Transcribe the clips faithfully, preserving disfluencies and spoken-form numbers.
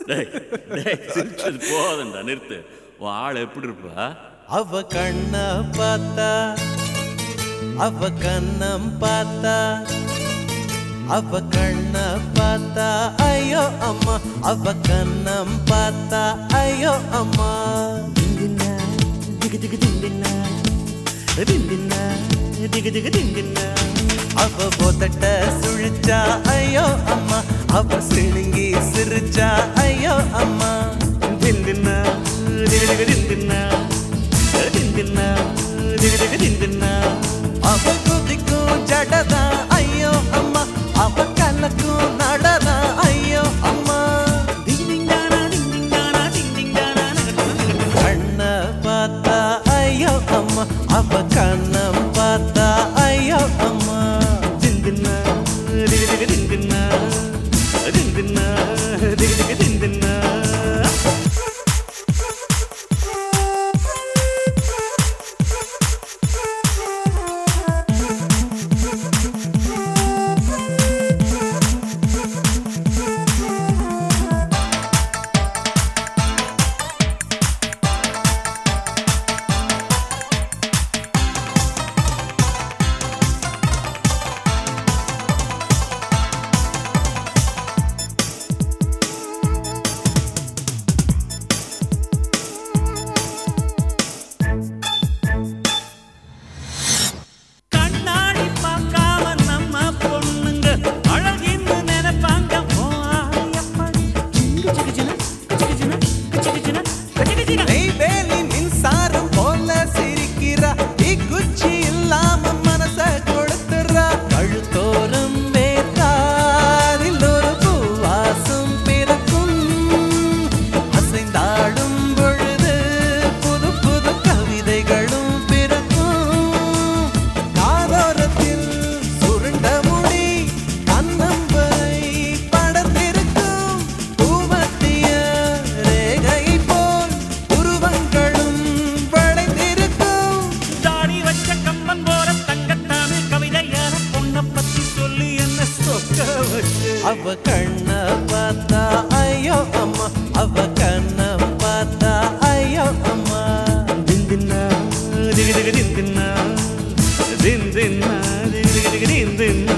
சிரிச்சது போதண்டா, நிறுத்து. உன் ஆள் எப்படி இருப்பா? அவ கண்ண பார்த்தா, அவ கண்ணம் பார்த்தா, அவ கண்ண பார்த்தா ஐயோ அம்மா, அவ கண்ணம் பார்த்தா ஐயோ அம்மா. திந்தினா திகு திகு திந்தினா திந்தினா திகு திகு திந்தினா. அவ போதட்ட சுழிச்சா ஐயோ அம்மா, அவ சிணுங்கி சிரிச்சா ஐயோ அம்மா. திந்தினா திகு திகு திந்தினா திந்தினா திகு திகு திந்தினா. அவ குதிக்கும் ஜடதா ஐயோ அம்மா, அவ கலக்கும் நடதா ஐயோ அம்மா. கண்ண பார்த்தா ஐயோ அம்மா, அவ கண்ணம் பார்த்தா ஐயோ அம்மா. திந்தினா திகு திகு திந்தினா திந்தினா திகு திகு திந்தினா. மின்சாரம் போல சிரிக்கிறா, குச்சி இல்லாம மனச கொடுத்துறா. கழுத்தோறும் வேத்தாரில் ஒரு பூவாசம் பிறக்கும், அசைந்தாடும் பொழுது புது புது கவிதைகளும் பிறக்கும். காதோரத்தில் சுருண்ட முடி கண்ணம்பரை படர்ந்திருக்கும், பூமத்திய ரேகை போல் உருவங்களும் வளைந்திருக்கும். தாடி வச்ச கம்பன் போற தங்கத்தாமே கவிதையான பொண்ண பத்தி சொல்லி என்ன சொக்க வச்சு. அவ கண்ண பார்த்தா ஐயோ அம்மா, அவ கண்ணம் பார்த்தா ஐயோ அம்மா. திந்தினா திகு திகு திந்தினா திந்தினா திகு திகு திகு திந்தினா.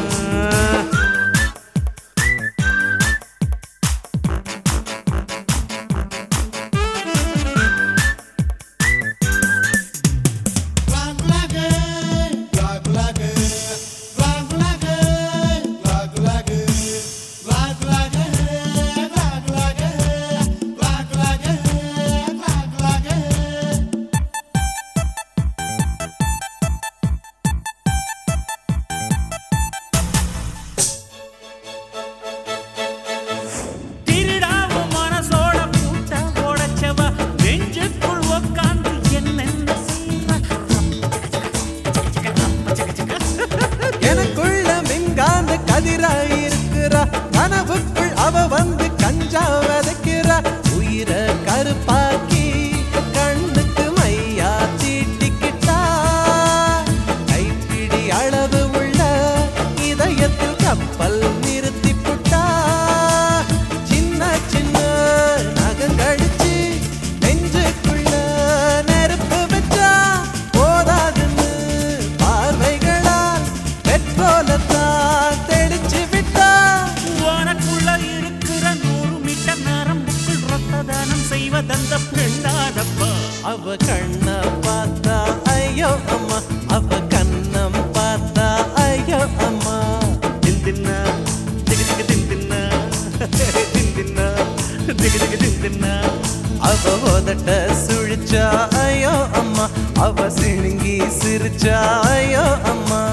எனக்குள்ள மின்காந்த கதிராயிருக்கிறா, கனவுக்குள் அவ வந்து கஞ்சா வதைக்கிறா. உயிர கருப்பாக்கி கண்ணுக்கு மையா தீட்டிக்கிட்டா, கைப்பிடி அளவு உள்ள இதயத்தில் கப்பல் நிறுத்தி புட்டா. சின்ன சின்ன நகங்கழிச்சு நெஞ்சுக்குள்ள நெருப்பு வச்சா, போதாதுன்னு பார்வைகளால் பெட்ரோலத்தான் தெளிச்சு விட்டா. உனக்குள்ள இருக்கிற நூறு மீட்டர் நரம்புக்குள் ரத்த தானம் செய்வதந்த பெண்ணாதப்பா. அவ கண்ண பார்த்தா ஐயோ அம்மா, அவ கண்ணம் பார்த்தா ஐயோ அம்மா. திந்தினா திகு திகு திந்தினா திந்தினா திகு திகு திந்தினா. அவ போதட்ட சுழிச்சா ஐயோ அம்மா, அவ சிணுங்கி சிரிச்சா ஐயோ அம்மா.